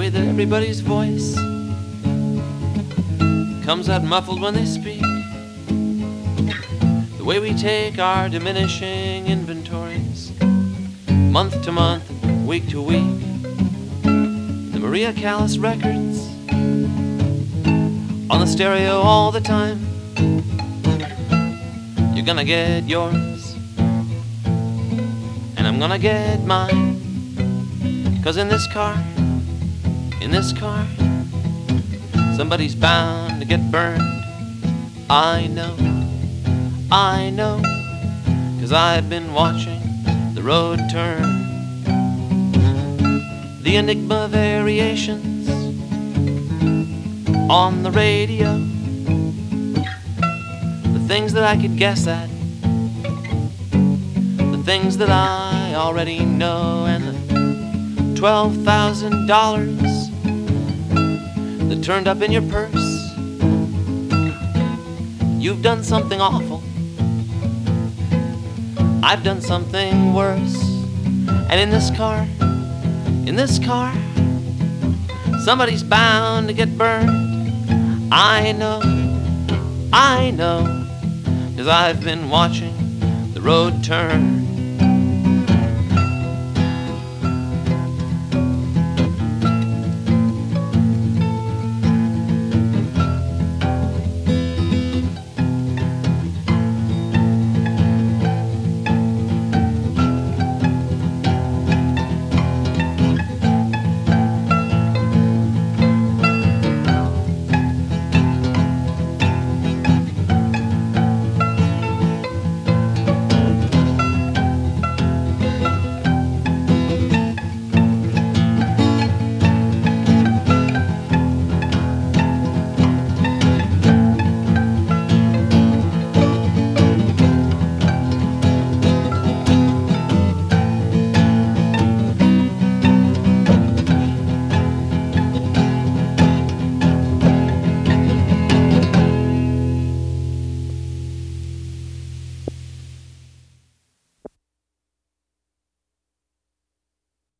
way that everybody's voice comes out muffled when they speak, the way we take our diminishing inventories month to month, week to week, the Maria Callas records on the stereo all the time. You're gonna get yours, and I'm gonna get mine. 'Cause in this car, somebody's bound to get burned. I know, 'cause I've been watching the road turn. The Enigma variations on the radio, the things that I could guess at, the things that I already know, and the $12,000 that turned up in your purse. You've done something awful, I've done something worse. And in this car, somebody's bound to get burned. I know, 'cause I've been watching the road turn.